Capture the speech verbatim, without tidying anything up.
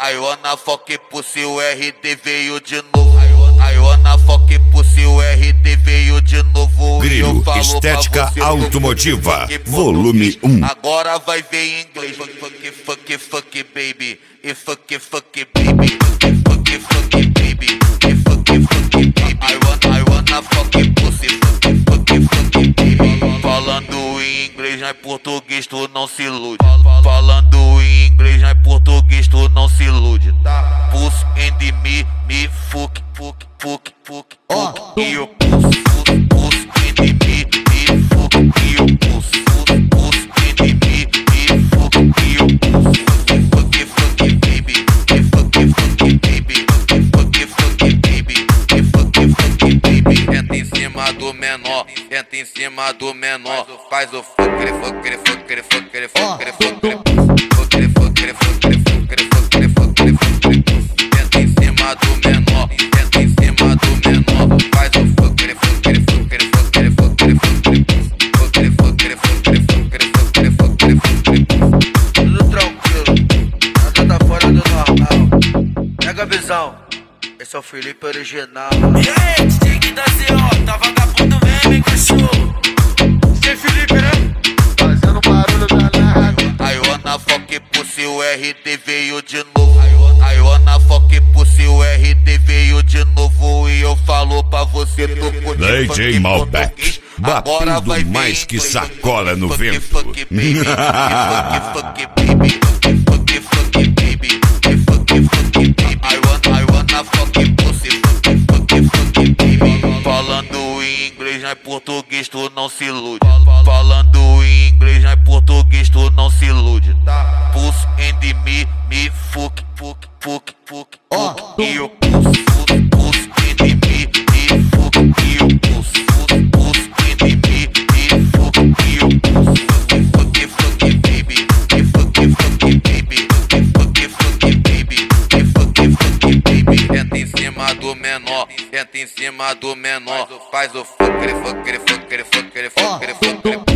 I wanna fuck pussy, o R D veio de novo. I wanna fuck pussy, o R D veio de novo. Grilo Estética Automotiva, volume um. Agora vai ver em inglês. Fuck, fuck, fuck, fuck, baby. E fuck, fuck, baby. E fuck, fuck, baby. E fuck, fuck, baby. I wanna, I wanna fuck pussy. Fuck, fuck, fuck, baby. Falando em inglês, não é português, tu não se ilude. Falando em inglês, não é português, tu não se ilude. Pussy and me, me fuck, fuck, fuck, fuck, fuck. E eu pussy, pussy, pussy and me, me fuck. E eu pussy, pussy, pussy and me, me fuck. E eu pussy, fuck, fuck, baby. E fuck, fuck, baby. E fuck, fuck, baby. E fuck, fuck, baby. Entra em cima do menor, entra em cima do menor. Faz o fuck, fuck, fuck, fuck, fuck, fuck. Entra em cima do menor, entra em cima do menor. Faz o fuck, fuck, fuck, fuck, fuck, fuck, fuck, fuck. Tudo tranquilo, nada tá fora do normal. Pega a visão, esse é o Felipe original. E aí, D J da C O, tá vagabundo mesmo, cachorro? Sem Felipe, né? Fazendo barulho danado. I wanna fuck pussy, o R D veio de novo. I wanna fuck pussy, o R D veio de novo. E eu falo pra você, tô com D J Malbec, batendo mais que sacola no vento. Fuck, baby, fuck, baby, fuck, fuck, baby, fuck, fuck, baby. I wanna, I wanna fuck pussy, fuck, fuck, fuck, baby. Falando em inglês, não é português, tu não se ilude. Falando em inglês, não é português, tu não se ilude. Pussy and me, me fuck, fuck, fuck, fuck, fuck. E eu pussy, pussy, pussy and me, me fuck. E eu pussy, pussy, pussy and me, me fuck. E eu pussy, fuck, fuck, baby. E fuck, fuck, baby. E fuck, fuck, baby. E fuck, fuck, baby. Entra em cima do menor, entra em cima do menor. Faz o fuck, fuck, fuck, fuck, fuck, fuck.